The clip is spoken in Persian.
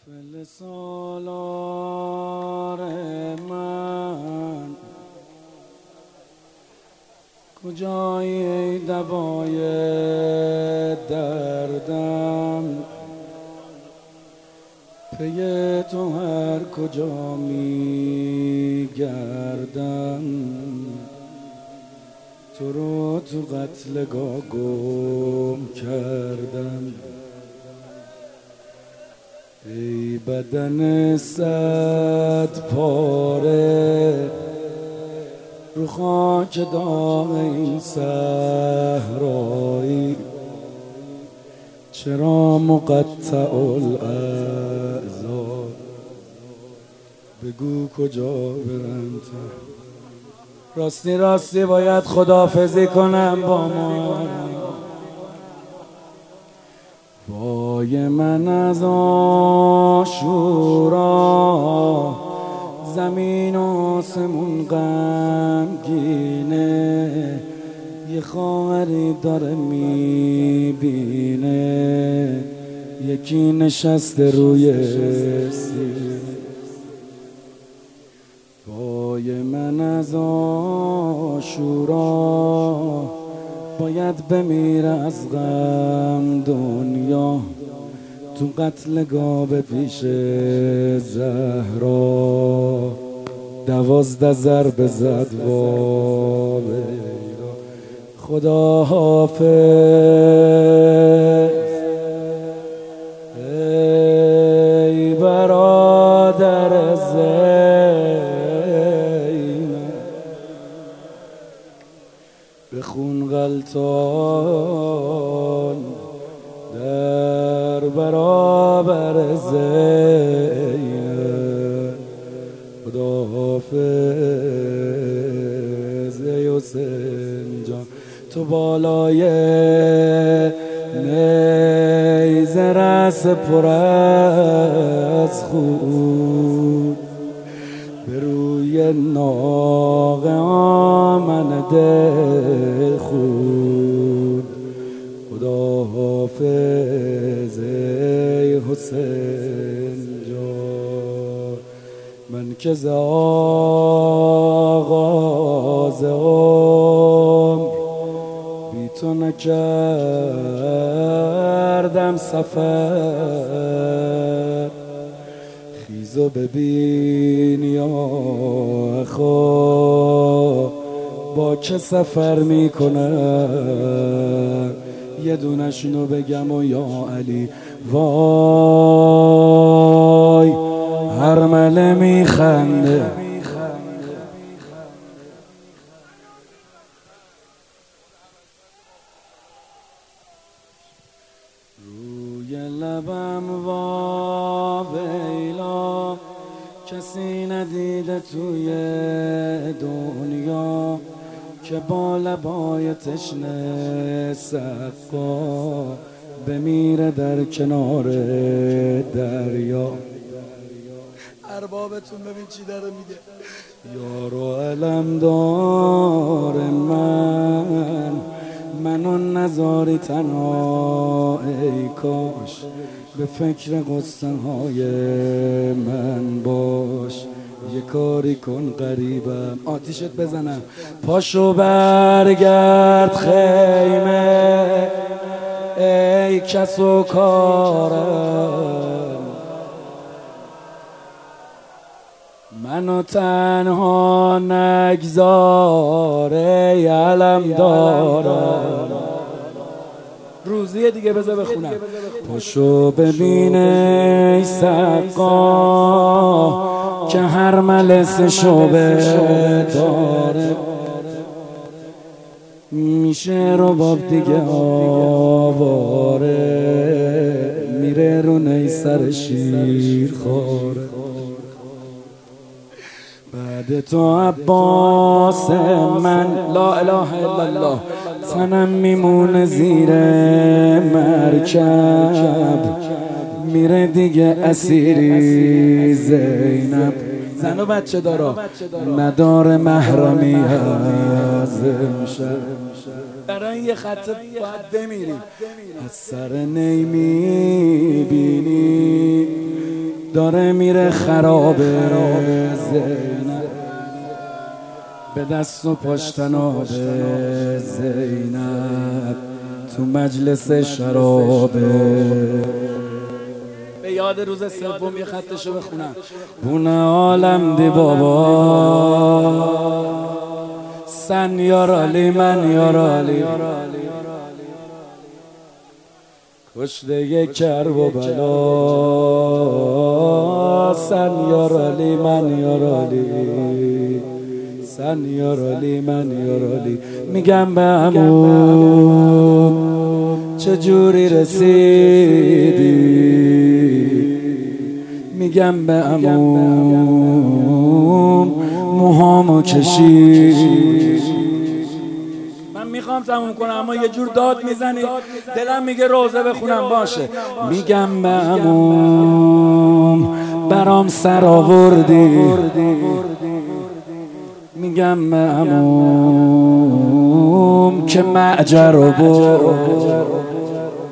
فل سالار من کجایی ای دوای دردم، پی تو هر کجا می گردم، تو رو تو قتلگاه گم کردم. ای بدن صد پاره رو خاک داغ این صحرایی، چرا مقطع الاعضا؟ بگو کجا برم؟ راستی باید خداحافظی کنم با ما. وای من از عاشورا، زمین و آسمون غمگینه، یه خواهری داره میبینه، یکی نشسته روی سینه. وای من از عاشورا، باید بمیره از غم دنیا، تو قتلگاه به پیش زهرا، 12 ضربه زد وا بیرا. خدا حافظ ای برادر زینب، بخون غلطان در برابر زینب. خدا حافظ ای حسین جان، تو بالای نیزه رس پر از خون، به روی ناقه آمده خون. خدا حافظ ای حسین جان، من که ز آغاز عمر بی تو نکردم سفر، خیز و ببین یا اخا با چه سفر میکنم. یه دونشونو بگم و یا علی وای هرمله میخنده. روی لبم واویلا، کسی ندیده توی دنیا که با لبای تشنه سقا بمیره در کنار دریا. اربابتون ببین چی داره میگه. یار و علمدار منو نذاری تنها، ای کاش به فکر قصه های من باش. یه کاری کن قریبم، آتیشت بزنم. پاشو برگرد خیمه ای کس و کارم، منو تنها نگذار ای علمدارم. روزیه دیگه بذار بخونم. پاشو ببین ای سقا که هر ملس شعبه داره، میشه رباب دیگه آواره، میره رو نیسر شیر خواره. بعد تو عباس من لا اله الا الله، تنم میمونه زیر مرکب، میره دیگه اسیری زینب. زن و بچه دارا نداره محرمی از امشب، برای یه خط باید بمیریم. از سر نی میبینی داره میره خرابه زینب، به دست و پاش تنابه زینب، تو مجلس شرابه. به یاد روز سوم یه خطشو بخونم. بونه عالم دی بابا سن یارالی من یارالی، کشته کرب و بلا سن یارالی من یارالی، سن یارالی من یارالی. میگم به عمو چجوری رسیدی، میگم به عموم موهامو کشید. من میخوام تموم کنم اما یه جور داد میزنی دلم میگه روزه بخونم. باشه. میگم به عموم برام سر آوردی، میگم به عموم که معجر رو برد.